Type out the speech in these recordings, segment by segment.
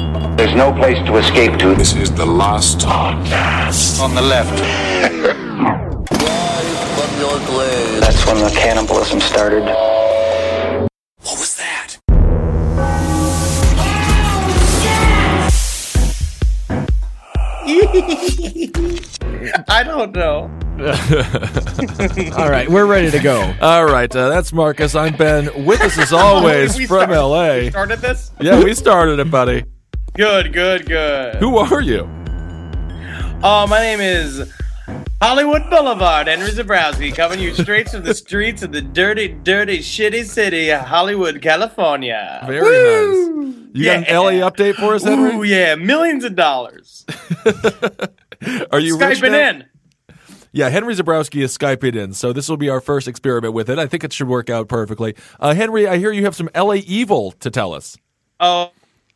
There's no place to escape to. This is the last podcast. On the left. That's when the cannibalism started. What was that? I don't know. All right, we're ready to go. All right, that's Marcus. I'm Ben. With us as always from LA. Started this? Yeah, we started it, buddy. Good. Who are you? My name is Hollywood Boulevard, Henry Zabrowski, coming you straight from the streets of the dirty, shitty city of Hollywood, California. Very nice. You got an LA update for us, Henry? Ooh, yeah, millions of dollars. Are you rich Skyping now? in. Yeah, Henry Zabrowski is Skyping in, so this will be our first experiment with it. I think it should work out perfectly. Henry, I hear you have some LA evil to tell us. Oh.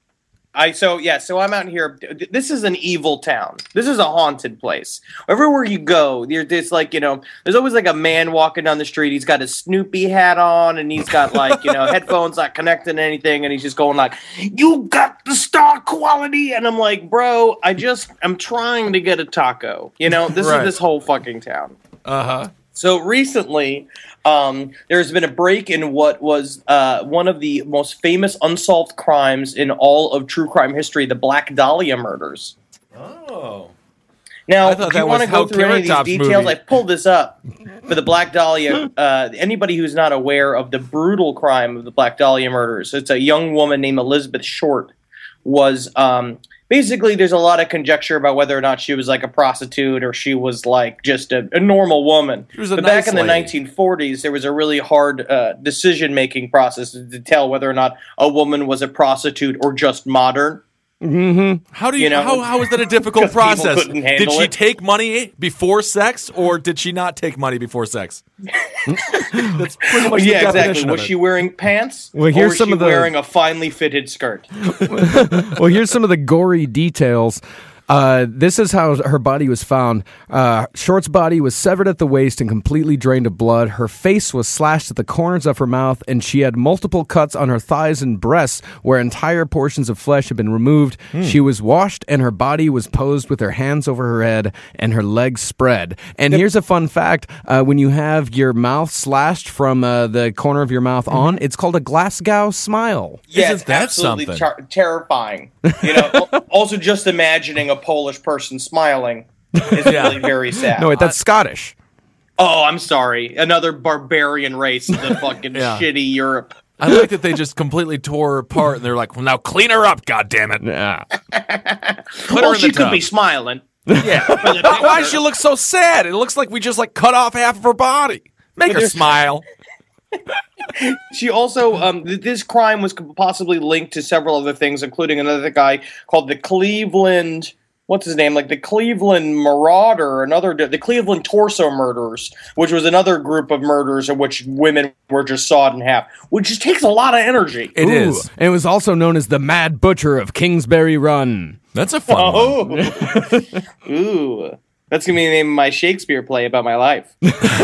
So I'm out here. This is an evil town. This is a haunted place. Everywhere you go, there's there's always like a man walking down the street. He's got his Snoopy hat on, and he's got headphones not connected to anything, and he's just going like, "You got the star quality," and I'm like, bro, I'm trying to get a taco. This Right. is this whole fucking town. Uh-huh. So recently, there's been a break in what was one of the most famous unsolved crimes in all of true crime history, the Black Dahlia murders. Oh. Now, I thought do you that want to was go Hal through any of Carrot these Top's details? movie. I pulled this up for the Black Dahlia. Anybody who's not aware of the brutal crime of the Black Dahlia murders, it's a young woman named Elizabeth Short was... Basically, there's a lot of conjecture about whether or not she was like a prostitute or she was like just a normal woman. She was a But nice back in the lady. 1940s, there was a really hard decision-making process to tell whether or not a woman was a prostitute or just modern. How do you, how is that a difficult 'Cause people process? couldn't Did handle she it. take money before sex, or did she not take money before sex? That's pretty much the Yeah, exactly. definition Was of she it. wearing pants? Well, or here's was some she of the- wearing a finely fitted skirt? Well, here's some of the gory details. This is how her body was found. Short's body was severed at the waist and completely drained of blood. Her face was slashed at the corners of her mouth, and she had multiple cuts on her thighs and breasts where entire portions of flesh had been removed. She was washed, and her body was posed with her hands over her head and her legs spread. And here's a fun fact. When you have your mouth slashed from the corner of your mouth on, it's called a Glasgow smile. Yeah, Isn't it's that absolutely something? terrifying. Also, just imagining a Polish person smiling is really very sad. No, wait, that's Scottish. Oh, I'm sorry. Another barbarian race in the fucking Yeah. shitty Europe. I like that they just completely tore her apart, and they're like, "Well, now clean her up, goddammit." Yeah. Put her Well, in she the could tub. be smiling. Yeah. Why does she look so sad? It looks like we just cut off half of her body. Make her smile. She also, this crime was possibly linked to several other things, including another guy called the Cleveland, what's his name? Like the Cleveland Marauder, the Cleveland Torso Murderers, which was another group of murders in which women were just sawed in half, which just takes a lot of energy. It is. And it was also known as the Mad Butcher of Kingsbury Run. That's a fun one. Oh, ooh. That's going to be the name of my Shakespeare play about my life.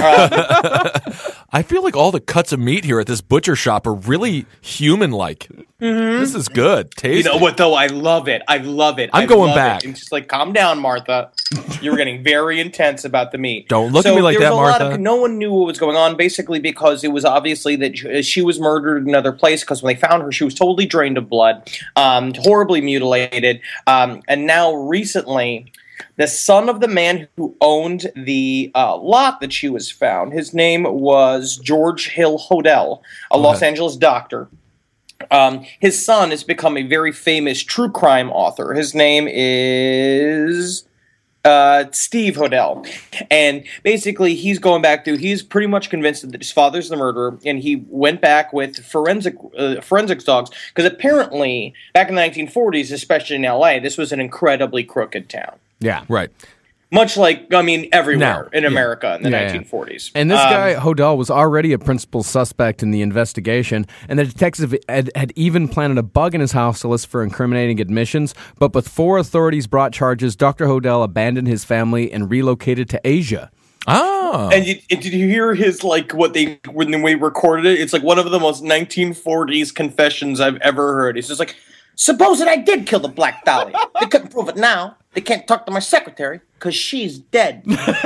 I feel like all the cuts of meat here at this butcher shop are really human-like. This is good. Tasty. You know what, though? I love it. I'm going back. It's just like, calm down, Martha. You were getting very intense about the meat. Don't look at me like there that, was a lot Martha. no one knew what was going on, basically because it was obviously that she was murdered in another place, because when they found her, she was totally drained of blood, horribly mutilated, and now recently... The son of the man who owned the lot that she was found, his name was George Hill Hodel, a Los Angeles doctor. His son has become a very famous true crime author. His name is Steve Hodel. And basically, he's going back through, he's pretty much convinced that his father's the murderer, and he went back with forensics dogs, because apparently, back in the 1940s, especially in LA, this was an incredibly crooked town. Yeah. Right. Much like, I mean, everywhere Now, in America in the Yeah, yeah. 1940s. And this guy, Hodel, was already a principal suspect in the investigation, and the detective had even planted a bug in his house to list for incriminating admissions. But before authorities brought charges, Dr. Hodel abandoned his family and relocated to Asia. Oh. And did you hear his, like, when we recorded it? It's like one of the most 1940s confessions I've ever heard. He's just like, Suppose that I did kill the Black Dahlia. They couldn't prove it now. They can't talk to my secretary because she's dead.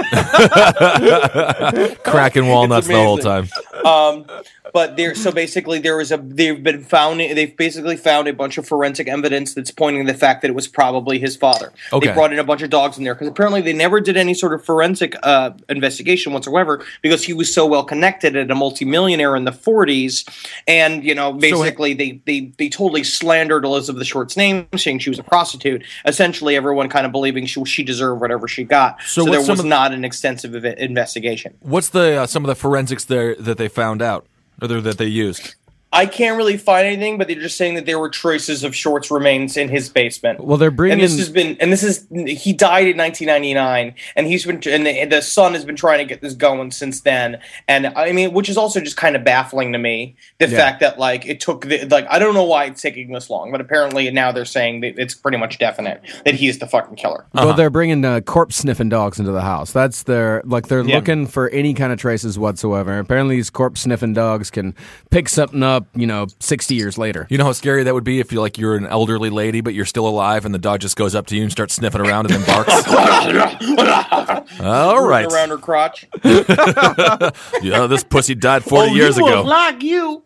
Cracking walnuts the whole time. But they've basically found a bunch of forensic evidence that's pointing to the fact that it was probably his father. Okay. They brought in a bunch of dogs in there because apparently they never did any sort of forensic investigation whatsoever because he was so well connected and a multimillionaire in the 40s. And, basically they totally slandered Elizabeth Short's name, saying she was a prostitute. Essentially, everyone kind of believing she deserved whatever she got. So there was not an extensive investigation. What's the some of the forensics there that they found out? Or that they used? I can't really find anything, but they're just saying that there were traces of Short's remains in his basement. Well, they're bringing. He died in 1999, and the son has been trying to get this going since then. And I mean, which is also just kind of baffling to me, the fact that it took I don't know why it's taking this long, but apparently now they're saying that it's pretty much definite that he's the fucking killer. Well, they're bringing corpse sniffing dogs into the house. That's they're looking for any kind of traces whatsoever. Apparently, these corpse sniffing dogs can pick something up. 60 years later. You know how scary that would be if you're an elderly lady, but you're still alive, and the dog just goes up to you and starts sniffing around and then barks. All right, around her crotch. This pussy died 40 years ago. Like you.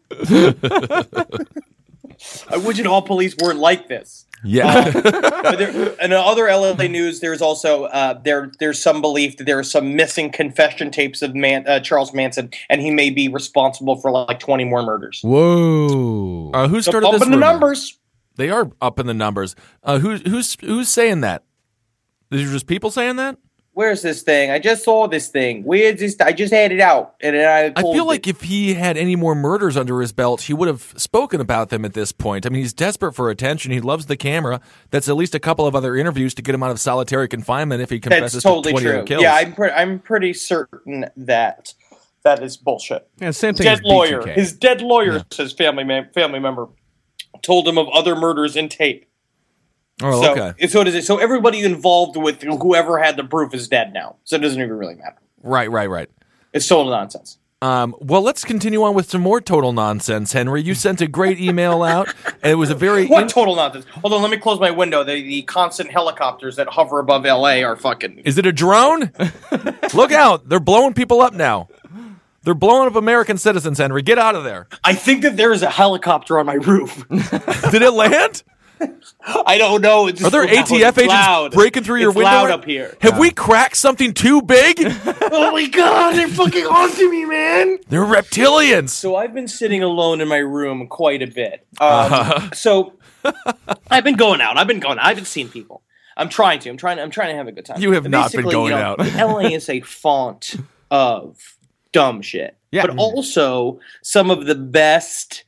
I wish all police weren't like this. Yeah. But in other LA news, there's also there's some belief that there are some missing confession tapes of Charles Manson, and he may be responsible for 20 more murders. Whoa! Who started this? Up in the numbers. They are up in the numbers. Who's saying that? These are just people saying that? Where's this thing? I just saw this thing. Where's this? I just had it out, and then I feel like if he had any more murders under his belt, he would have spoken about them at this point. I mean, he's desperate for attention. He loves the camera. That's at least a couple of other interviews to get him out of solitary confinement if he confesses to 20 other kills. Yeah, I'm pretty certain that is bullshit. Yeah, same thing. Dead as lawyer. BTK. His dead lawyer, says family member, told him of other murders in tape. Oh, so, okay. So everybody involved with whoever had the proof is dead now. So it doesn't even really matter. Right. It's total nonsense. Well, let's continue on with some more total nonsense, Henry. You sent a great email out, and it was a very... What total nonsense? Hold on, let me close my window. The constant helicopters that hover above L.A. are fucking... Is it a drone? Look out. They're blowing people up now. They're blowing up American citizens, Henry. Get out of there. I think that there is a helicopter on my roof. Did it land? I don't know. It's Are there loud. ATF agents loud. breaking through your it's window? Loud up here. Have we cracked something too big? Oh my god, they're fucking onto me, man. They're reptilians. So I've been sitting alone in my room quite a bit. So I've been going out. I haven't seen people. I'm trying to have a good time. You have not been going out. LA is a font of dumb shit. Yeah. But also some of the best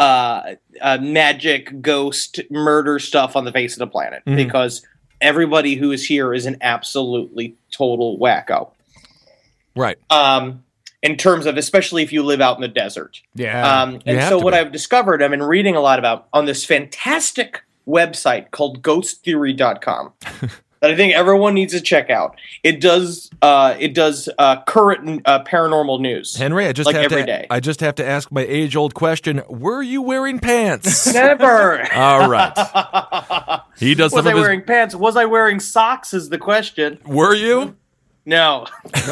magic, ghost, murder stuff on the face of the planet. Mm-hmm. Because everybody who is here is an absolutely total wacko. Right. In terms of, especially if you live out in the desert. Yeah. And so what I've discovered, I've been reading a lot about on this fantastic website called ghosttheory.com that I think everyone needs to check out. It does current paranormal news. Henry, I just have to ask my age-old question. Were you wearing pants? Never. All right. He does Was I wearing pants? Was I wearing socks is the question. Were you? No.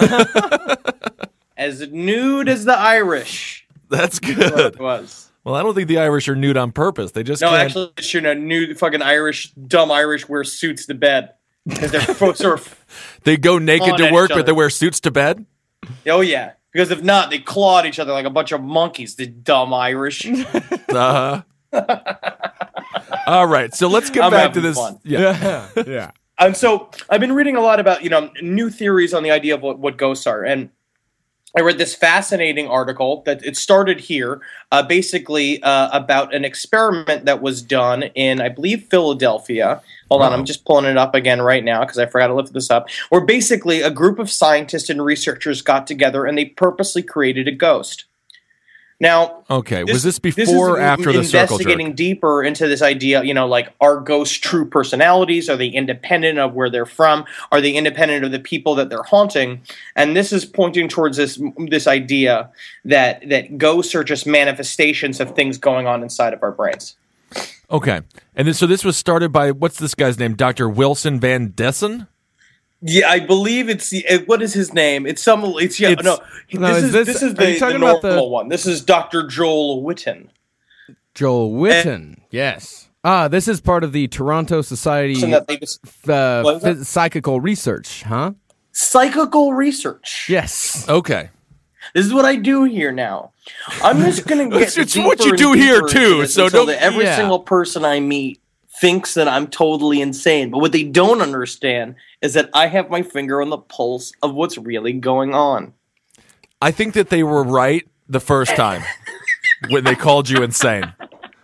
As nude as the Irish. That's good. It was. Well, I don't think the Irish are nude on purpose. They just No, can't. actually, sure, nude fucking dumb Irish wear suits to bed. Because they're sort of... They go naked to work, each but other. they wear suits to bed? Oh, yeah. Because if not, they claw at each other like a bunch of monkeys, the dumb Irish. Uh-huh. All right, so let's get back to this. Fun. Yeah. And so I've been reading a lot about, new theories on the idea of what ghosts are. And I read this fascinating article that it started here, basically about an experiment that was done in, I believe, Philadelphia. Hold on, I'm just pulling it up again right now because I forgot to lift this up. Where basically a group of scientists and researchers got together and they purposely created a ghost. Now, okay, was this before or after the circle jerk? Investigating deeper into this idea, are ghosts true personalities? Are they independent of where they're from? Are they independent of the people that they're haunting? And this is pointing towards this idea that ghosts are just manifestations of things going on inside of our brains. Okay. And then, so this was started by, what's this guy's name? Dr. Wilson Van Dessen? Yeah, I believe it's what is his name? It's some. It's yeah. It's- no, no, this is the talking about normal one. This is Dr. Joel Witten. Joel Witten, yes. This is part of the Toronto Society So that they just- what is it? Psychical Research, huh? Psychical research. Yes. Okay. This is what I do here now. I'm just going to get It's deeper what you and do here, deeper too, into this so until don't- that every Yeah. single person I meet thinks that I'm totally insane. But what they don't understand is that I have my finger on the pulse of what's really going on. I think that they were right the first time when they called you insane.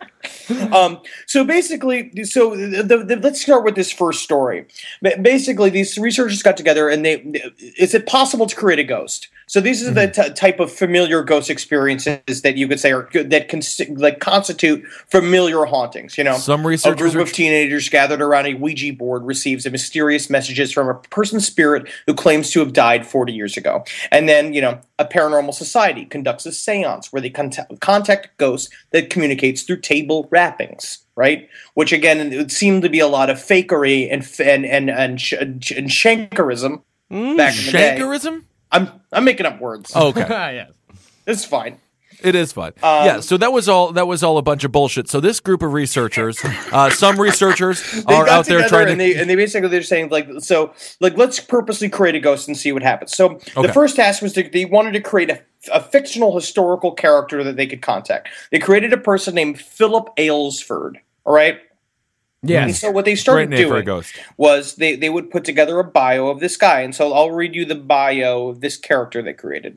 So basically, let's start with this first story. Basically, these researchers got together and is it possible to create a ghost? So these are the type of familiar ghost experiences that you could say that constitute familiar hauntings. You know, Some a researchers group of teenagers gathered around a Ouija board receives a mysterious messages from a person's spirit who claims to have died 40 years ago. And then, you know, a paranormal society conducts a seance where they contact ghosts that communicates through table wrappings, right? Which, again, it would seem to be a lot of fakery and shankerism back in the day. Shankerism? I'm making up words. Oh, okay. Yes. It's fine. It is fun. Yeah, so that was all a bunch of bullshit. So this group of researchers, some researchers They are got out there together trying to and they basically they're saying let's purposely create a ghost and see what happens. So Okay. the first task was they wanted to create a fictional historical character that they could contact. They created a person named Philip Aylesford. All right. And Yes. so what they started Great name for a doing ghost. was they would put together a bio of this guy. And so I'll read you the bio of this character they created.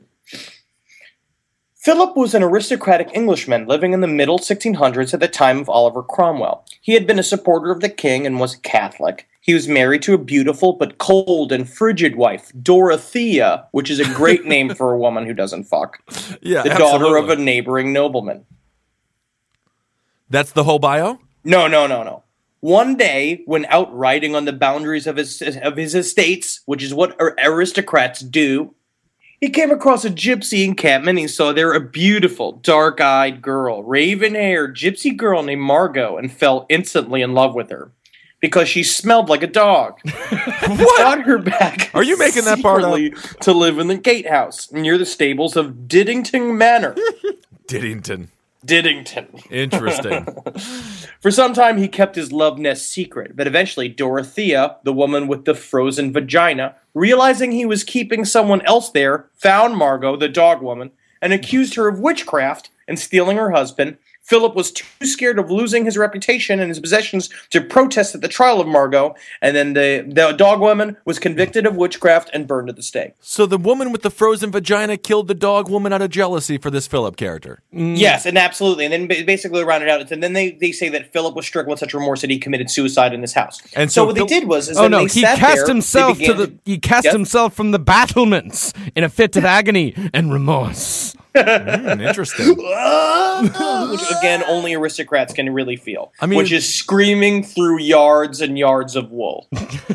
Philip was an aristocratic Englishman living in the middle 1600s at the time of Oliver Cromwell. He had been a supporter of the king and was a Catholic. He was married to a beautiful but cold and frigid wife, Dorothea, which is a great name for a woman who doesn't fuck. Yeah, The daughter of absolutely. a neighboring nobleman. That's the whole bio? No. One day, when out riding on the boundaries of his estates, which is what aristocrats do, he came across a gypsy encampment. He saw there a beautiful, dark-eyed girl, raven-haired gypsy girl named Margot, and fell instantly in love with her because she smelled like a dog. What? Brought her back. Are you making that part up? secretly to live in the gatehouse near the stables of Diddington Manor. Diddington. Diddington. Interesting. For some time, he kept his love nest secret, but eventually Dorothea, the woman with the frozen vagina, realizing he was keeping someone else there, found Margot, the dog woman, and accused her of witchcraft and stealing her husband. Philip was too scared of losing his reputation and his possessions to protest at the trial of Margot, and then the dog woman was convicted of witchcraft and burned at the stake. So the woman with the frozen vagina killed the dog woman out of jealousy for this Philip character. Yes, and absolutely. And then basically rounded out. And then they say that Philip was stricken with such remorse that he committed suicide in his house. And so so what Phil- they did was Oh then no! they He sat cast there, himself they to began the. He cast Yep. himself from the battlements in a fit of agony and remorse. Interesting. which again only aristocrats can really feel. I mean- which is screaming through yards and yards of wool.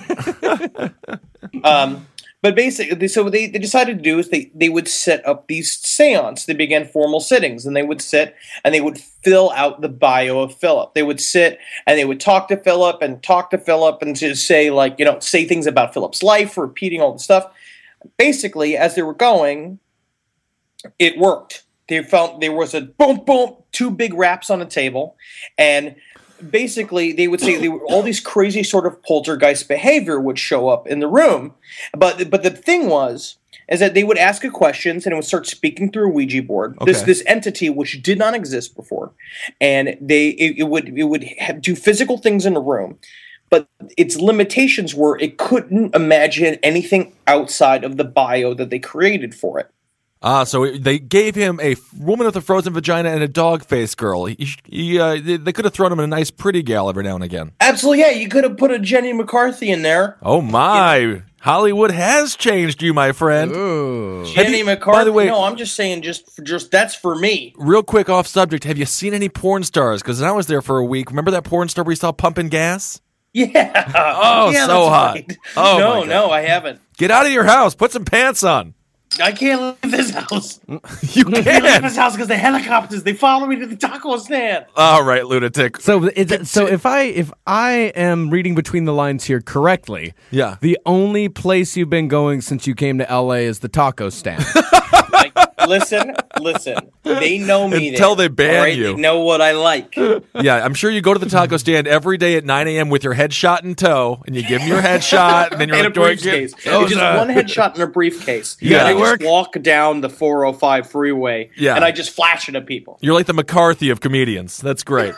But basically, so what they decided to do is they would set up these seance. They began formal sittings, and they would sit and they would fill out the bio of Philip. They would sit and they would talk to Philip and just say things about Philip's life, repeating all the stuff. Basically, as they were going, it worked. They found there was a boom, boom, two big raps on a table, and basically they would say all these crazy sort of poltergeist behavior would show up in the room. But the thing is that they would ask a questions and it would start speaking through a Ouija board. Okay. This entity which did not exist before, and it would do physical things in the room. But its limitations were it couldn't imagine anything outside of the bio that they created for it. So they gave him a woman with a frozen vagina and a dog-faced girl. They could have thrown him in a nice pretty gal every now and again. Absolutely, yeah. You could have put a Jenny McCarthy in there. Oh my! Hollywood has changed you, my friend. Ooh. Jenny McCarthy. by the way- no, I'm just saying, just that's for me. Real quick off subject, have you seen any porn stars? Because I was there for a week. Remember that porn star we saw pumping gas? Yeah. Oh, yeah, so that's hot. right. Oh, my God. no, I haven't. Get out of your house. Put some pants on. I can't leave this house. You I can't leave can. this house because the helicopters, they follow me to the taco stand. All right, lunatic. So, if I am reading between the lines here correctly, Yeah. the only place you've been going since you came to LA is the taco stand. Like, listen. They know me Until there, they ban all right? you. They know what I like. Yeah, I'm sure you go to the taco stand every day at 9 a.m. with your headshot in tow, and you give them your headshot, and then you're In a like, "Do I briefcase. get-" It's just one headshot in a briefcase. Yeah. And I Work? just walk down the 405 freeway, Yeah. and I just flash it at people. You're like the McCarthy of comedians. That's great.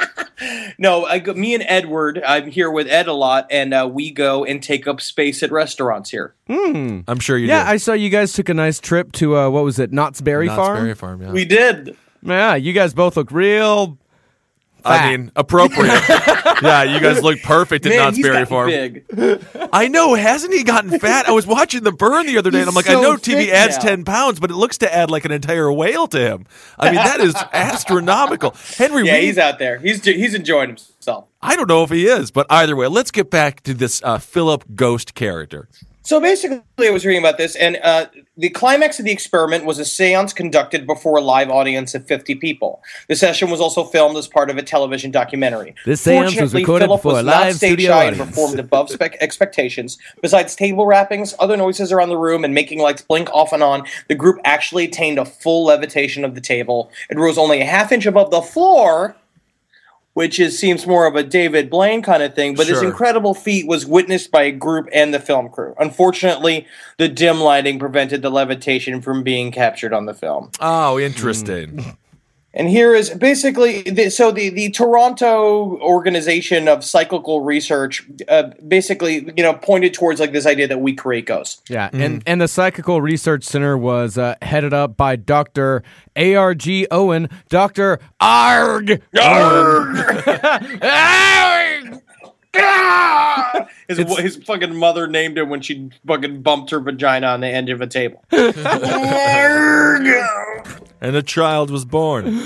No, me and Edward, I'm here with Ed a lot, and we go and take up space at restaurants here. I'm sure you Yeah, do. I saw you guys took a nice trip to what was it, Knott's Berry Knott's Farm? Berry Farm, yeah. We did. Yeah, you guys both look real. I mean, appropriate. Yeah, you guys look perfect at Man, Knott's he's Berry gotten Farm. big. I know, hasn't he gotten fat? I was watching The Burn the other day, and I'm like, I so know TV thick adds now. 10 pounds, but it looks to add like an entire whale to him. I mean, that is astronomical. Henry Yeah, Reed, he's out there. He's enjoying himself. I don't know if he is, but either way, let's get back to this Philip Ghost character. So basically, I was reading about this, and the climax of the experiment was a seance conducted before a live audience of 50 people. The session was also filmed as part of a television documentary. This seance was Fortunately, recorded Philip before was a not live stage studio shy and audience. performed above expectations. Besides table wrappings, other noises around the room, and making lights blink off and on, the group actually attained a full levitation of the table. It rose only a half-inch above the floor, which seems more of a David Blaine kind of thing, but this Sure. incredible feat was witnessed by a group and the film crew. Unfortunately, the dim lighting prevented the levitation from being captured on the film. Oh, interesting. And here is basically the Toronto organization of cyclical research basically pointed towards like this idea that we create ghosts. Yeah, and the Psychical Research Center was headed up by Dr. A.R.G. Owen, Dr. Arg. His fucking mother named him when she fucking bumped her vagina on the edge of a table. And a child was born.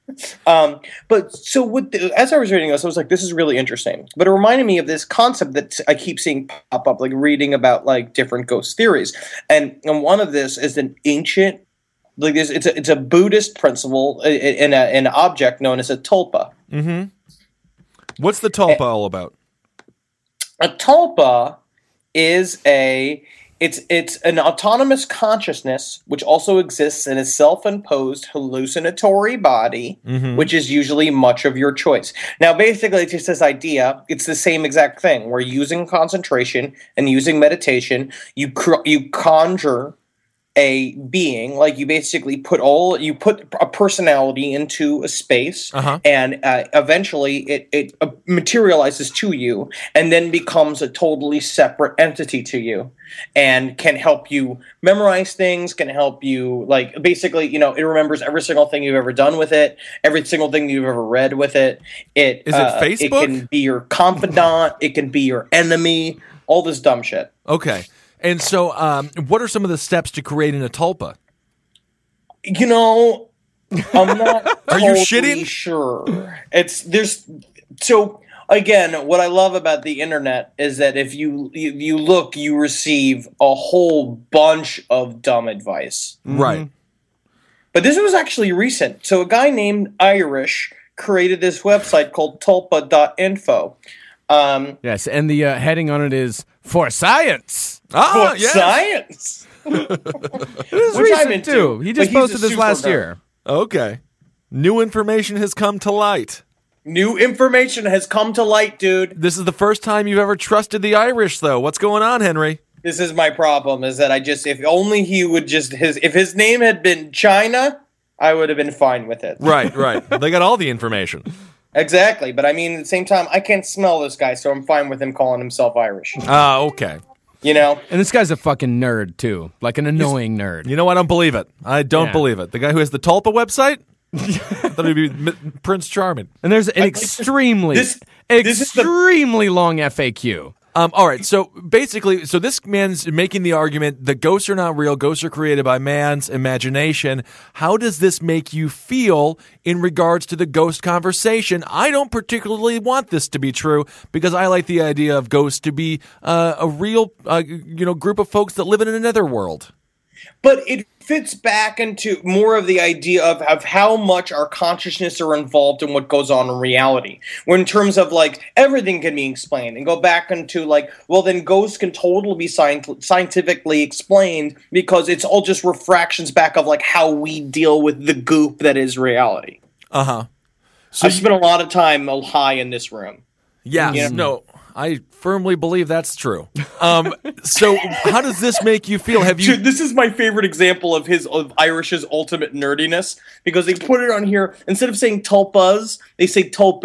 But so as I was reading this, I was like, this is really interesting. But it reminded me of this concept that I keep seeing pop up, like reading about like different ghost theories. And one of this is an ancient, like this, it's a Buddhist principle in an object known as a tulpa. What's the tulpa all about? A tulpa is it's an autonomous consciousness which also exists in a self-imposed hallucinatory body, which is usually much of your choice. Now, basically, it's just this idea. It's the same exact thing. We're using concentration and using meditation. You conjure a being, like you basically put a personality into a space, and eventually it materializes to you, and then becomes a totally separate entity to you, and can help you memorize things, can help you like basically, it remembers every single thing you've ever done with it, every single thing you've ever read with it. Is it Facebook? It can be your confidant, it can be your enemy, all this dumb shit. Okay. And so, what are some of the steps to creating a tulpa? I'm not Are you totally shitting? sure. So again, what I love about the internet is that if you look, you receive a whole bunch of dumb advice. Right. But this was actually recent. So a guy named Irish created this website called tulpa.info. Yes, and the heading on it is For Science. Ah, For yes. science. This is Which I'm recent, into, too. He but just he's a posted this super last nerd. year. Okay. New information has come to light. New information has come to light, dude. This is the first time you've ever trusted the Irish, though. What's going on, Henry? This is my problem, is that if only he would if his name had been China, I would have been fine with it. Right. They got all the information. Exactly, but I mean, at the same time, I can't smell this guy, so I'm fine with him calling himself Irish. Okay. And this guy's a fucking nerd, too. Like an annoying nerd. You know, I don't believe it. I don't Yeah. believe it. The guy who has the tulpa website? I thought he'd be Prince Charming. And there's an extremely this is the- long FAQ. All right, so basically, this man's making the argument that ghosts are not real, ghosts are created by man's imagination. How does this make you feel in regards to the ghost conversation? I don't particularly want this to be true because I like the idea of ghosts to be a real, group of folks that live in another world. But it fits back into more of the idea of how much our consciousness are involved in what goes on in reality. When in terms of, like, everything can be explained. And go back into, like, well, then ghosts can totally be scientifically explained because it's all just refractions back of, like, how we deal with the goop that is reality. Uh-huh. So I've spent a lot of time high in this room. Yeah, no, I firmly believe that's true. So how does this make you feel? Have you? Dude, this is my favorite example of Irish's ultimate nerdiness, because they put it on here instead of saying tulpas, they say tulpe,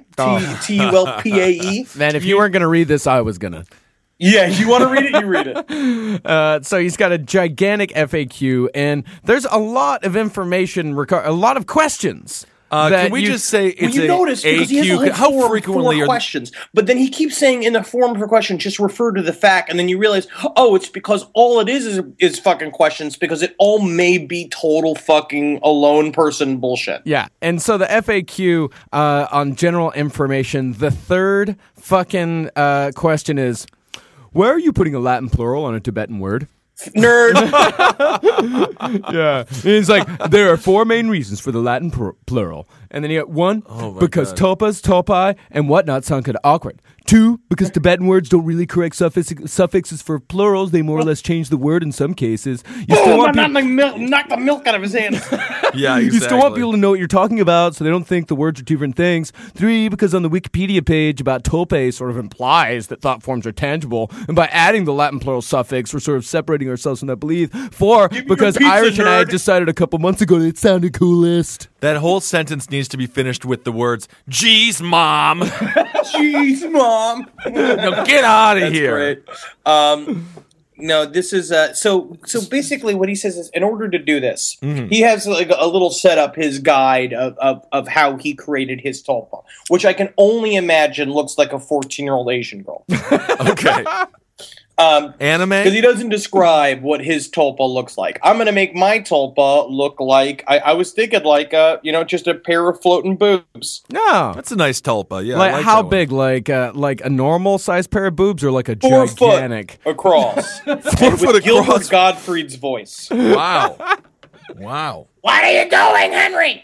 Tulpae. Man, if you weren't going to read this, I was going to. Yeah, you want to read it? You read it. So he's got a gigantic FAQ, and there's a lot of information, a lot of questions. Can we just say it's you notice because he has like how frequently four questions, but then he keeps saying in the form of a question, just refer to the fact, and then you realize, oh, it's because all it is fucking questions, because it all may be total fucking alone person bullshit. Yeah, and so the FAQ on general information, the third fucking question is, where are you putting a Latin plural on a Tibetan word? Nerd. Yeah. And it's like, there are four main reasons for the Latin plural. And then you got one, because tulpas, tulpai, and whatnot sound kind of awkward. Two, because Tibetan words don't really correct suffixes for plurals. They more or less change the word in some cases. You still want knock the milk out of his hand. Yeah, exactly. You still want people to know what you're talking about, so they don't think the words are two different things. Three, because on the Wikipedia page about tulpe sort of implies that thought forms are tangible, and by adding the Latin plural suffix, we're sort of separating ourselves from that belief. Four, because Irish and I had decided a couple months ago that it sounded coolest. That whole sentence needs to be finished with the words, "Jeez, Mom." Jeez, Mom. No, get out of here. Great. No, this is so basically what he says is, in order to do this, he has like a little setup, his guide of how he created his tulpa, which I can only imagine looks like a 14-year-old Asian girl. Okay. Anime? Because he doesn't describe what his tulpa looks like. I'm going to make my tulpa look like, I was thinking like, just a pair of floating boobs. No. That's a nice tulpa, yeah. Like, I like how that big? Like a normal sized pair of boobs, or like a gigantic? 4 foot across. 4 foot with Gilbert across. Gottfried's voice. Wow. Wow. What are you doing, Henry?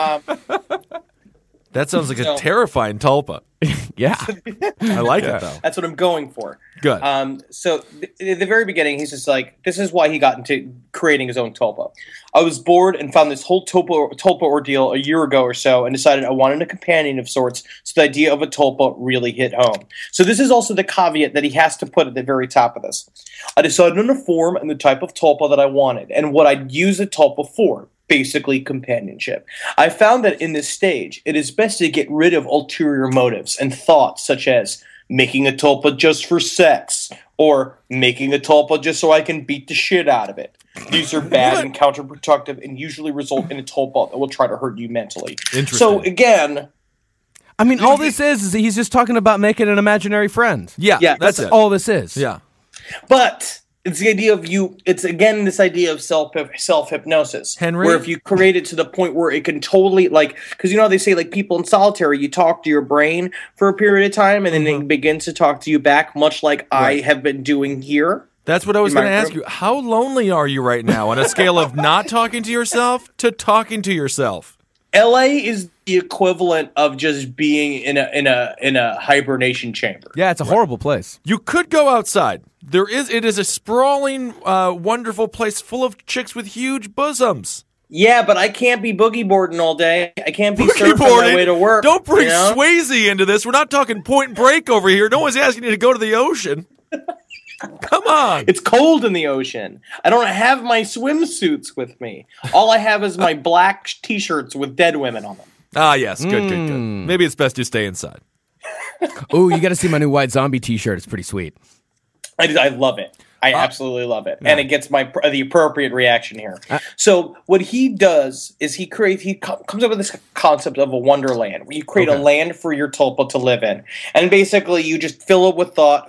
That sounds like a terrifying tulpa. Yeah. I like it, though. That's what I'm going for. Good. So at the very beginning, he's just like, this is why he got into creating his own tulpa. I was bored and found this whole tulpa ordeal a year ago or so, and decided I wanted a companion of sorts, so the idea of a tulpa really hit home. So this is also the caveat that he has to put at the very top of this. I decided on a form and the type of tulpa that I wanted, and what I'd use a tulpa for. Basically companionship. I found that in this stage, it is best to get rid of ulterior motives and thoughts such as making a tulpa just for sex or making a tulpa just so I can beat the shit out of it. These are bad and counterproductive and usually result in a tulpa that will try to hurt you mentally. Interesting. So again, I mean, all this is he's just talking about making an imaginary friend. Yeah, That's it. all this is. Yeah. but it's the idea of it's again this idea of self-hypnosis. Henry? Where if you create it to the point where it can totally, like, because you know how they say, like, people in solitary, you talk to your brain for a period of time and then it begins to talk to you back, much like I have been doing here. That's what I was going to ask you. How lonely are you right now on a scale of not talking to yourself to talking to yourself? LA is the equivalent of just being in a hibernation chamber. Yeah, it's a horrible place. You could go outside. It is a sprawling, wonderful place full of chicks with huge bosoms. Yeah, but I can't be boogie boarding all day. I can't be surfing my way to work. Don't bring Swayze into this. We're not talking Point Break over here. No one's asking you to go to the ocean. Come on. It's cold in the ocean. I don't have my swimsuits with me. All I have is my black T-shirts with dead women on them. Ah, yes. Good. Maybe it's best you stay inside. Oh, you got to see my new White Zombie T-shirt. It's pretty sweet. I love it. I absolutely love it. And it gets the appropriate reaction here. So what he does is he comes up with this concept of a wonderland, where you create a land for your tulpa to live in. And basically you just fill it with thought,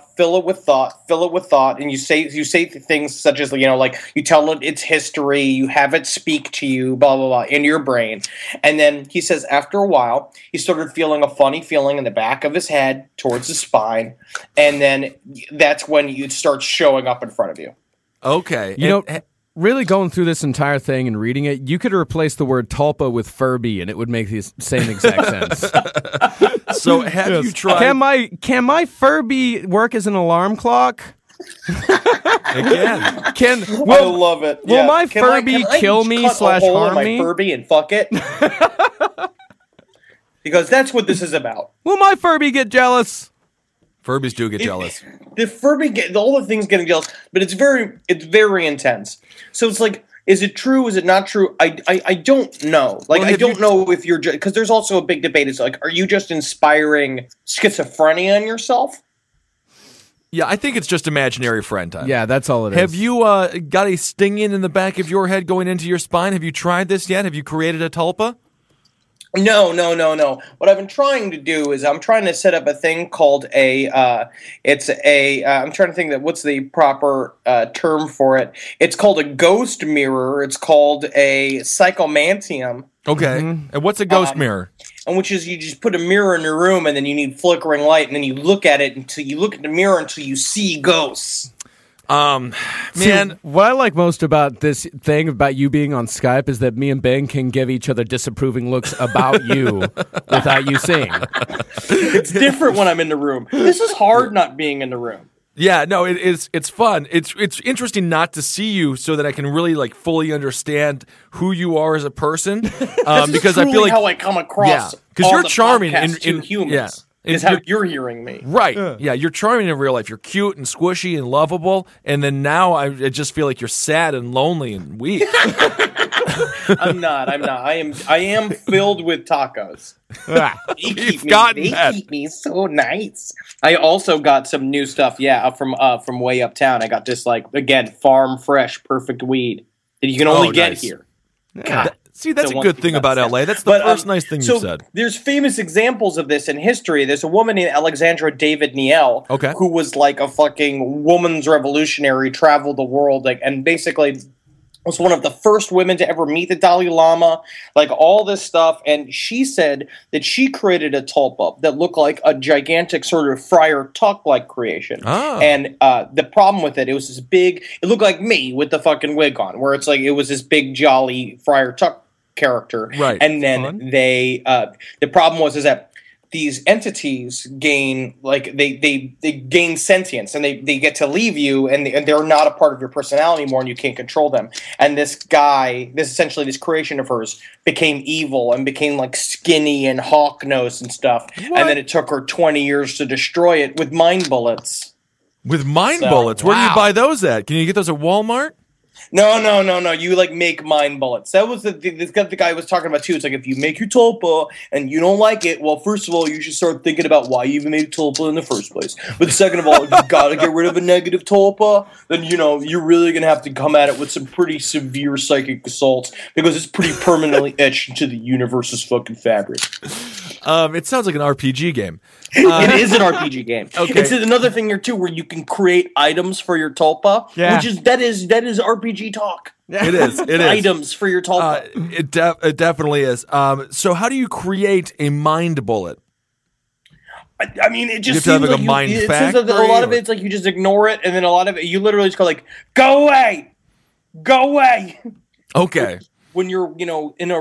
and you say things such as, like you tell it its history, you have it speak to you, blah, blah, blah, in your brain. And then he says after a while, he started feeling a funny feeling in the back of his head towards the spine. And then that's when it starts showing up in front of you. Okay. really going through this entire thing and reading it, you could replace the word tulpa with Furby, and it would make the same exact sense. So have you tried? Can my Furby work as an alarm clock? Again. I love it. Will my Furby kill me / harm me? My Furby and fuck it. Because that's what this is about. Will my Furby get jealous? Furbies do get jealous. The Furby all the things getting jealous, but it's very intense. So it's like, is it true? Is it not true? I don't know. Like, Well, I don't know if you're because there's also a big debate. It's like, are you just inspiring schizophrenia in yourself? Yeah, I think it's just imaginary friend time. Yeah, that's all it is. Have you got a stinging in the back of your head going into your spine? Have you tried this yet? Have you created a tulpa? No. What I've been trying to do is I'm trying to set up a thing called I'm trying to think that what's the proper term for it. It's called a ghost mirror. It's called a psychomantium. Okay. And what's a ghost mirror? And which is you just put a mirror in your room and then you need flickering light and then you look at it until you look at the mirror until you see ghosts. Man, what I like most about this thing about you being on Skype is that me and Ben can give each other disapproving looks about you without you seeing. It's different when I'm in the room. This is hard not being in the room. yeah, no, it is. It's fun. It's interesting not to see you so that I can really like fully understand who you are as a person. Because I feel like how I come across. because you're charming in humans. Yeah. Is how you're hearing me. Right. Yeah, you're charming in real life. You're cute and squishy and lovable. And then now I just feel like you're sad and lonely and weak. I'm not. I am filled with tacos. They keep me so nice. I also got some new stuff, from way uptown. I got this, like, again, farm fresh, perfect weed that you can only get here. God. See, that's a good thing about LA. That's the first nice thing you said. There's famous examples of this in history. There's a woman named Alexandra David Niel, who was like a fucking woman's revolutionary, traveled the world, and basically was one of the first women to ever meet the Dalai Lama, like all this stuff. And she said that she created a tulpa that looked like a gigantic sort of Friar Tuck-like creation. Oh. And the problem with it was this big, it looked like me with the fucking wig on, where it's like it was this big, jolly Friar Tuck character. Right. And then the problem was that these entities gain, like, they gain sentience, and they get to leave you, and they're not a part of your personality anymore, and you can't control them. And this creation of hers became evil and became like skinny and hawk-nosed and stuff. What? And then it took her 20 years to destroy it with mind bullets. With mind bullets? Where do you buy those at? Can you get those at Walmart? No. You like make mind bullets. That was the guy was talking about too. It's like, if you make your tulpa and you don't like it, well, first of all, you should start thinking about why you even made tulpa in the first place. But second of all, if you gotta get rid of a negative tulpa, then you're really gonna have to come at it with some pretty severe psychic assaults, because it's pretty permanently etched into the universe's fucking fabric. It sounds like an RPG game. It is an RPG game. Okay. It's another thing here too, where you can create items for your tulpa, which is that is RPG talk. It is. Items for your tulpa. It definitely is. So how do you create a mind bullet? I mean, it just you have seems to have like a mind factory. A lot of it's like you just ignore it, and then a lot of it you literally just go like, "Go away, go away." Okay. When you're in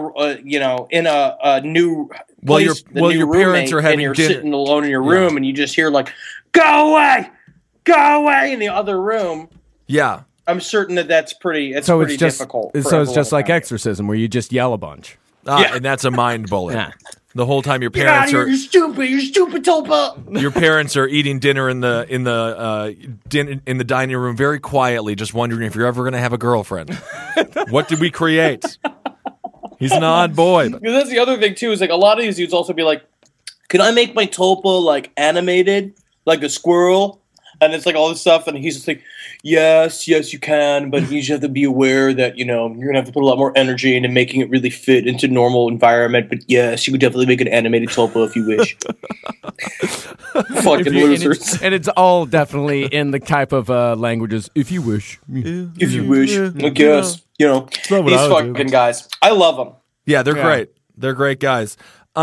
a new place, your parents are having and you're dinner. sitting alone in your room, and you just hear like, "Go away, in the other room." Yeah. I'm certain that's pretty. It's pretty difficult. So it's just like Exorcism, where you just yell a bunch. And that's a mind bullet. Yeah. The whole time your parents are you're stupid tulpa. Your parents are eating dinner in the dining room very quietly, just wondering if you're ever going to have a girlfriend. What did we create? He's an odd boy. Because that's the other thing too. Is like a lot of these dudes also be like, "Can I make my tulpa like animated, like a squirrel?" And it's like all this stuff, and he's just like, yes, you can, but you just have to be aware that, you're going to have to put a lot more energy into making it really fit into normal environment. But yes, you could definitely make an animated tulpa if you wish. Fucking losers. And it's all definitely in the type of languages, if you wish. If you wish. I guess. These fucking guys. I love them. Yeah, they're great. They're great guys.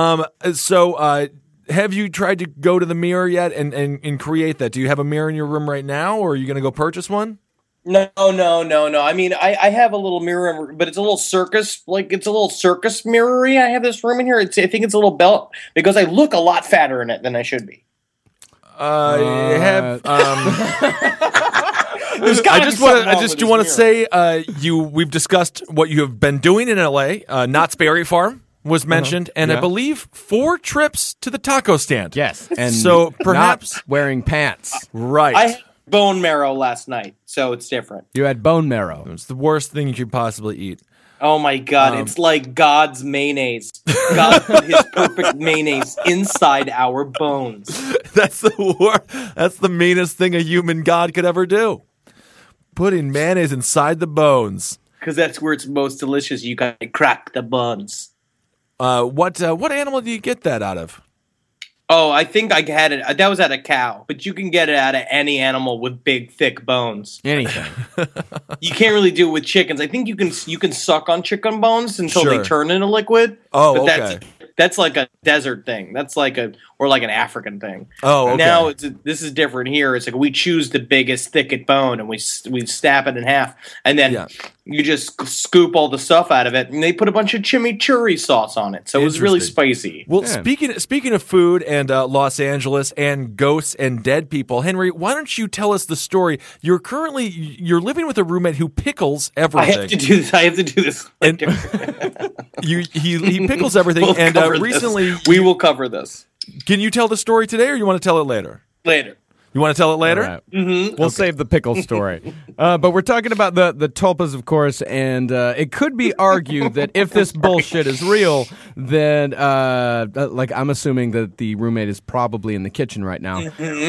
Have you tried to go to the mirror yet and create that? Do you have a mirror in your room right now, or are you going to go purchase one? No. I mean, I have a little mirror, but it's a little circus, it's a little circus mirror-y. I have this room in here. I think it's a little belt because I look a lot fatter in it than I should be. I just want to say we've discussed what you have been doing in LA. Knott's Berry Farm was mentioned, and I believe 4 trips to the taco stand. Yes, and so perhaps not wearing pants. Right. I had bone marrow last night, so it's different. You had bone marrow. It's the worst thing you could possibly eat. Oh my God! It's like God's mayonnaise. God put His perfect mayonnaise inside our bones. That's the meanest thing a human god could ever do. Putting mayonnaise inside the bones. Because that's where it's most delicious. You gotta crack the buns. What animal do you get that out of? Oh, I think I had it. That was out of cow, but you can get it out of any animal with big, thick bones. Anything. You can't really do it with chickens. I think you can suck on chicken bones until they turn into liquid. Oh, but okay. That's like a desert thing. That's like an African thing. Oh, okay. Now this is different here. It's like we choose the biggest, thickest bone and we snap it in half, and then you just scoop all the stuff out of it, and they put a bunch of chimichurri sauce on it. So it was really spicy. Well, speaking of food and Los Angeles and ghosts and dead people, Henry, why don't you tell us the story? You're living with a roommate who pickles everything. I have to do this. And he pickles everything, and recently we will cover this. Can you tell the story today, or you want to tell it later? Later. You want to tell it later? Right. Mm-hmm. We'll save the pickle story. But we're talking about the tulpas, of course, and it could be argued that if this bullshit is real, then I'm assuming that the roommate is probably in the kitchen right now.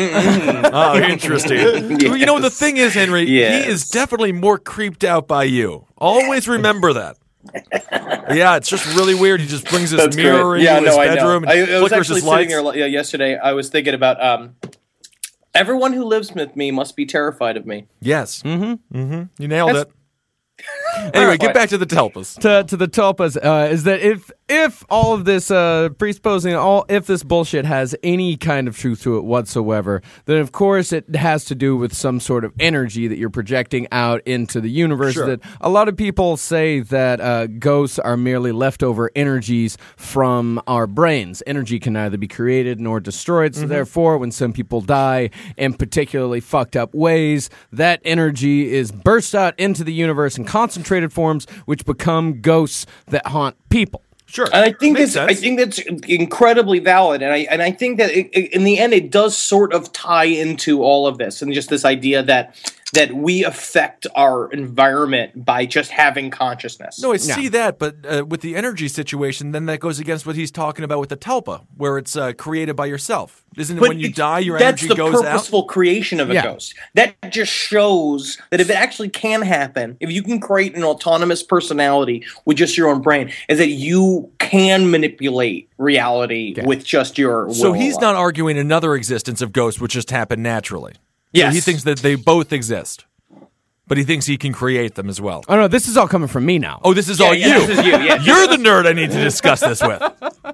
Oh, interesting. Yes. You know, the thing is, Henry, he is definitely more creeped out by you. Always remember that. Yeah, it's just really weird. He just brings this mirror into his bedroom and I was flickers actually his lights. sitting there yesterday. I was thinking about everyone who lives with me must be terrified of me. Yes. Mm-hmm. Mm-hmm. You nailed it. Anyway, get back to the tulpas. To the tulpas is that if all of this presupposing if this bullshit has any kind of truth to it whatsoever, then of course it has to do with some sort of energy that you're projecting out into the universe. Sure. That a lot of people say that ghosts are merely leftover energies from our brains. Energy can neither be created nor destroyed. So therefore, when some people die in particularly fucked up ways, that energy is burst out into the universe in concentrated forms, which become ghosts that haunt people. Sure, and I think that's incredibly valid, and I think that in the end it does sort of tie into all of this, and just this idea that we affect our environment by just having consciousness. No, I see that, but with the energy situation, then that goes against what he's talking about with the tulpa, where it's created by yourself. Isn't it when you die, your energy goes out? That's the purposeful creation of a ghost. That just shows that if it actually can happen, if you can create an autonomous personality with just your own brain, is that you can manipulate reality with just your will. So he's not arguing another existence of ghosts which just happened naturally. Yes. So he thinks that they both exist. But he thinks he can create them as well. Oh, no, this is all coming from me now. Oh, this is all you. This is you. Yeah. You're the nerd I need to discuss this with.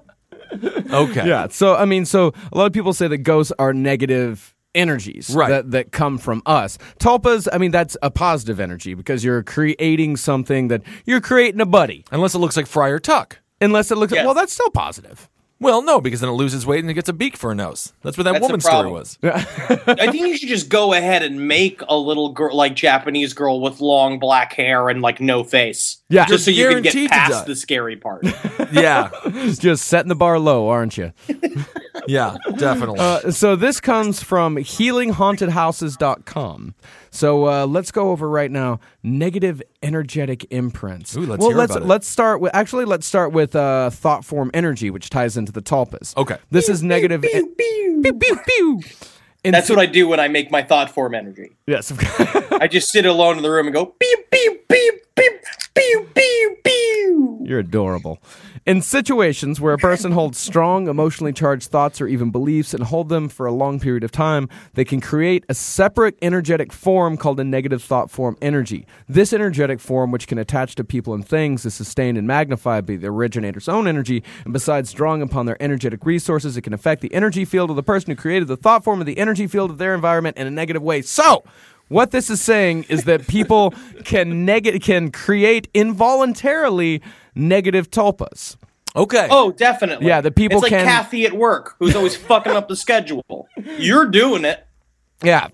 Okay. Yeah, so a lot of people say that ghosts are negative energies that come from us. Tulpas, that's a positive energy because you're creating something that you're creating a buddy. Unless it looks like Friar Tuck. Unless it looks well, that's still positive. Well, no, because then it loses weight and it gets a beak for a nose. That's what that woman's story was. I think you should just go ahead and make a little girl, like Japanese girl with long black hair and like no face. Yeah. Just so you can get past the scary part. Yeah. Just setting the bar low, aren't you? Yeah, definitely. So this comes from healinghauntedhouses.com. So let's go over right now negative energetic imprints. Ooh, let's hear about it. Let's start with thought form energy, which ties into the tulpas. Okay. This is negative. Pew, pew. Pew, pew, pew. That's what I do when I make my thought form energy. Yes. I just sit alone in the room and go pew pew pew pew pew pew pew. You're adorable. In situations where a person holds strong, emotionally charged thoughts or even beliefs and hold them for a long period of time, they can create a separate energetic form called a negative thought form energy. This energetic form, which can attach to people and things, is sustained and magnified by the originator's own energy, and besides drawing upon their energetic resources, it can affect the energy field of the person who created the thought form of the energy field of their environment in a negative way. So, What this is saying is that people can create involuntarily negative tulpas. Okay. Oh, definitely. Yeah, the people it's like can- Kathy at work, who's always fucking up the schedule. You're doing it. Yeah.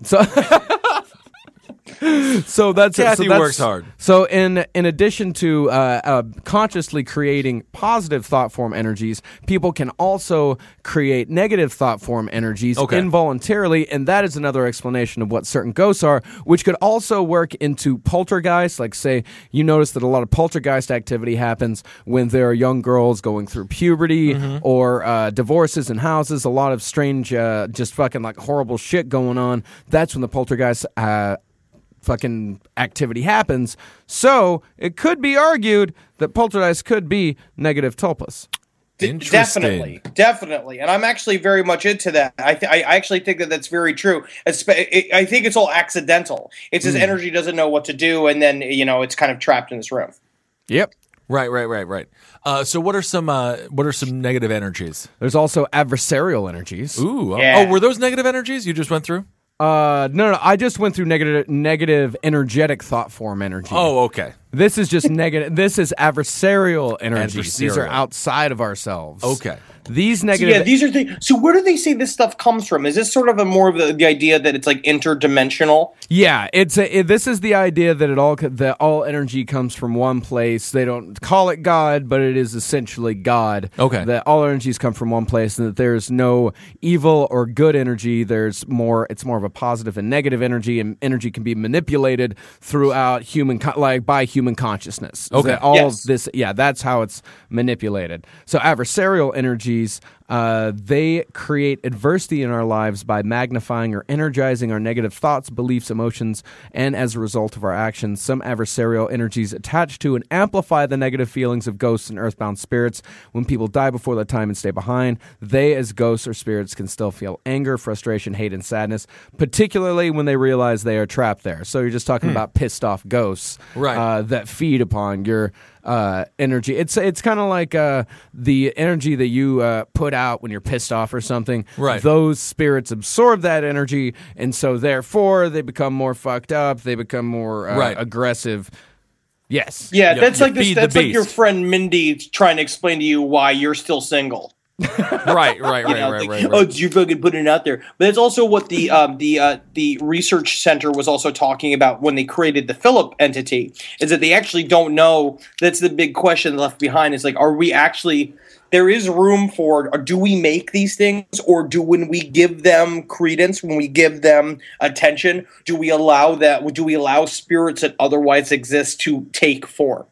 So that's Kathy works hard. So in addition to consciously creating positive thought form energies, people can also create negative thought form energies involuntarily, and that is another explanation of what certain ghosts are, which could also work into poltergeist. Like, say, you notice that a lot of poltergeist activity happens when there are young girls going through puberty or divorces in houses. A lot of strange, just fucking like horrible shit going on. That's when the poltergeist fucking activity happens. So it could be argued that poltergeist could be negative tulpas. Definitely, and I'm actually very much into that. I actually think that that's very true. I think it's all accidental. It's his energy doesn't know what to do, and then it's kind of trapped in this room. Yep. Right. So what are some negative energies? There's also adversarial energies. Ooh. Yeah. Oh, were those negative energies you just went through? No. I just went through negative energetic thought form energy. Oh, okay. This is just negative. This is adversarial energies. These are Adversarial. outside of ourselves. Okay. These negative. These are things. So where do they say this stuff comes from? Is this sort of a more of the idea that it's like interdimensional? Yeah, this is the idea that all energy comes from one place. They don't call it God, but it is essentially God. Okay. That all energies come from one place, and that there's no evil or good energy. It's more of a positive and negative energy, and energy can be manipulated throughout by human consciousness. Okay. That all Yes. of this, that's how it's manipulated. So adversarial energies. They create adversity in our lives by magnifying or energizing our negative thoughts, beliefs, emotions, and as a result of our actions, some adversarial energies attach to and amplify the negative feelings of ghosts and earthbound spirits. When people die before their time and stay behind, they, as ghosts or spirits, can still feel anger, frustration, hate, and sadness, particularly when they realize they are trapped there. So you're just talking about pissed off ghosts that feed upon your energy. It's kind of like the energy that you put out when you're pissed off or something. Right. Those spirits absorb that energy, and so therefore they become more fucked up. They become more aggressive. Yes. Yeah, Yep, that's you like this. feed the That's like your beast. friend Mindy trying to explain to you why you're still single. Right. Oh, you fucking putting it out there. But it's also what the research center was also talking about when they created the Philip entity, is that they actually don't know. That's the big question left behind. Is like, are we actually? There is room for, or do we make these things, or when we give them credence, when we give them attention, do we allow spirits that otherwise exist to take form?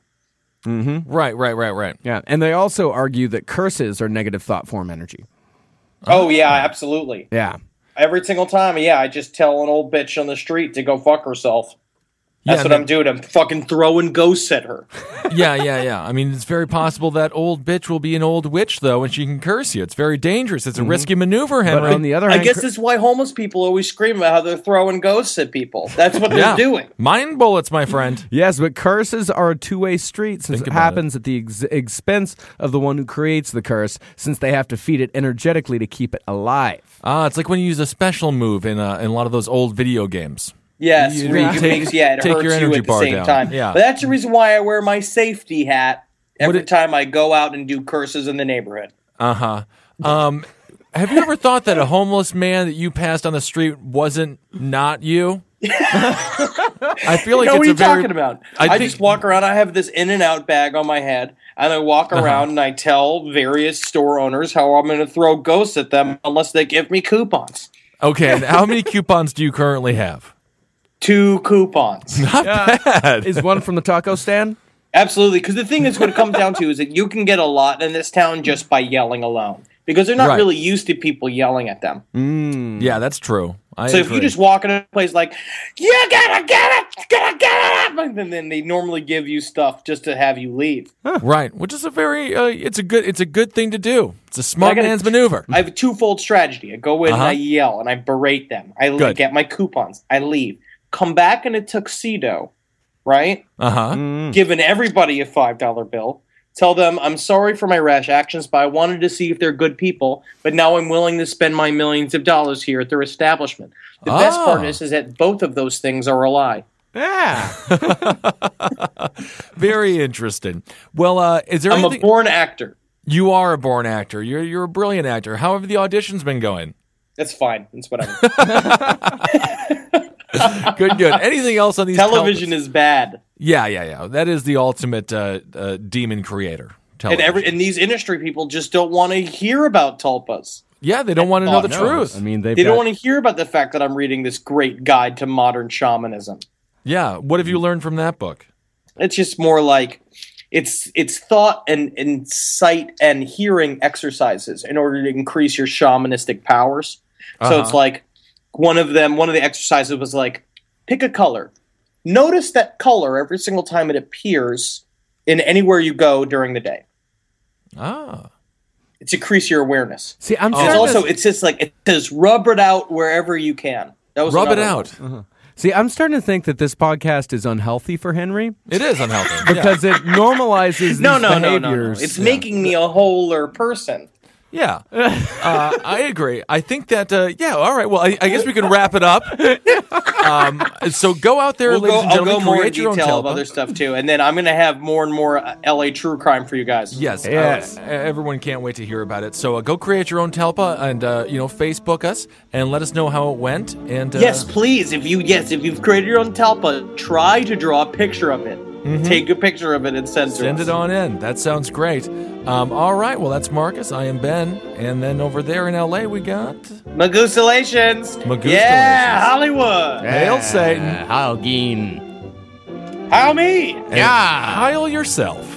Right. Yeah, and they also argue that curses are negative thought form energy. Oh yeah, absolutely. Yeah. Every single time, I just tell an old bitch on the street to go fuck herself. That's what I'm doing. I'm fucking throwing ghosts at her. Yeah. I mean, it's very possible that old bitch will be an old witch, though, and she can curse you. It's very dangerous. It's a risky maneuver, Henry. But on the other I hand, guess that's why homeless people always scream about how they're throwing ghosts at people. That's what they're doing. Mind bullets, my friend. yes, but curses are a two-way street since Think it about happens at the expense of the one who creates the curse, since they have to feed it energetically to keep it alive. It's like when you use a special move in a lot of those old video games. Yes, You it take hurts your you energy at the bar same down. time. Yeah. But that's the reason why I wear my safety hat every time I go out and do curses in the neighborhood. Have you ever thought that a homeless man that you passed on the street wasn't not you? I feel like What it's are you a very, talking about? I I think- just walk around. I have this In-N-Out bag on my head, and I walk around and I tell various store owners how I'm going to throw ghosts at them unless they give me coupons. Okay, and how many coupons do you currently have? 2 coupons. Not bad. Is one from the taco stand? Absolutely, because the thing is, what it comes down to is that you can get a lot in this town just by yelling alone, because they're not Right. really used to people yelling at them. Yeah, that's true. I So if agree. you just walk in a place like, you gotta get it, and then they normally give you stuff just to have you leave. Right, which is a very it's a good thing to do. It's a smart I gotta- man's maneuver. I have a twofold strategy. I go in and I yell and I berate them. I Good. get my coupons. I leave. Come back in a tuxedo, right? Uh-huh. Giving everybody a $5 bill. Tell them, I'm sorry for my rash actions, but I wanted to see if they're good people, but now I'm willing to spend my millions of dollars here at their establishment. The best part is that both of those things are a lie. Yeah. Very interesting. Well, is there I'm anything... a born actor. You are a born actor. You're a brilliant actor. How have the auditions been going? That's fine. That's whatever. Good. Anything else on these television is bad. Yeah. That is the ultimate demon creator. Television. And these industry people just don't want to hear about tulpas. Yeah, they don't want to know the truth. I mean, they don't want to hear about the fact that I'm reading this great guide to modern shamanism. Yeah. What have you learned from that book? It's just more like it's thought and sight and hearing exercises in order to increase your shamanistic powers. So it's like one of the exercises was like, pick a color. Notice that color every single time it appears in anywhere you go during the day. It's increase your awareness. See, I'm it's just like it says rub it out wherever you can. That was rub it out. See, I'm starting to think that this podcast is unhealthy for Henry. It is unhealthy because it normalizes these behaviors. No. It's making me a wholer person. Yeah, I agree. I think that, all right. Well, I guess we can wrap it up. So go out there, ladies and gentlemen, I'll go more in create your own detail of Telpa. other stuff, too. And then I'm going to have more and more LA true crime for you guys. Yes. Everyone can't wait to hear about it. So go create your own Telpa and, Facebook us and let us know how it went. And yes, please. If you've created your own Telpa, try to draw a picture of it. Mm-hmm. Take a picture of it and send it on in. That sounds great. All right. Well, that's Marcus. I am Ben. And then over there in LA, we got Magusalations. Yeah, Hollywood. Hail Satan. Heil Geen. Heil me. Yeah. Heil yourself.